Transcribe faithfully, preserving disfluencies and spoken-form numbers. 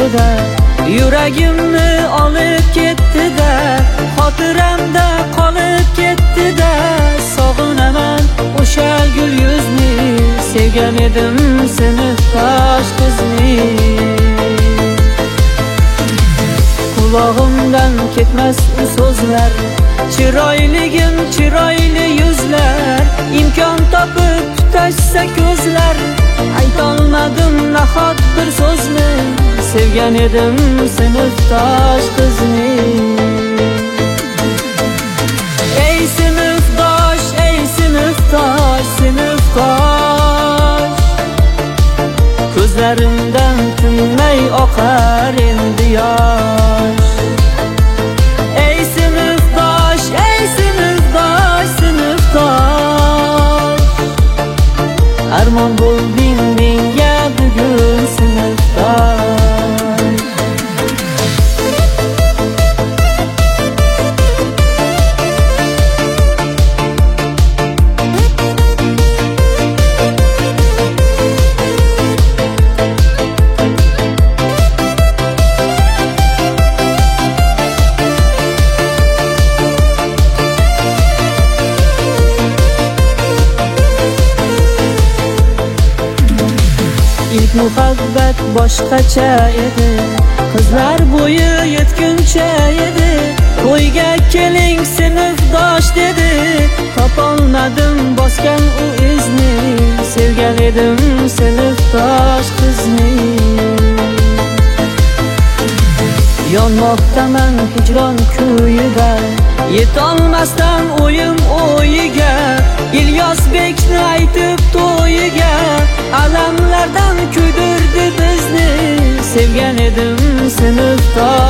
ko'ydi-da, yuragimni olib ketdi-da, xotiramda qolib ketdi-da. Sog'inaman o'sha gul yuzni, sevgan edim sinfdosh qizni. Qulog'imdan ketmas u so'zlar, chiroyligim chiroyli yuzlar, imkon topib tutashsa ko'zlar. Aytolmadim nahot bir so'zni, sevgan edim sinfdosh qizni. Ey sinfdosh, ey sinfdosh, sinfdosh, ko'zlarimdan tinmay oqar endi yosh. Ey sinfdosh, ey sinfdosh, sinfdosh, armon bo'lding menga bugun sinfdosh. İlk muhabbat boshqacha edi, qizlar bo'yi yetguncha edi. To'yga keling sinfdosh dedi, topolmadim bosgan u izni, sevgan edim sinfdosh qizni. Yonmoqdaman hijron kuyida, yetolmasdan o'yim o'yiga. İlyosbekni aytib to'yiga, alamlardan kuydirdi bizni, sevgan edim sinfdosh.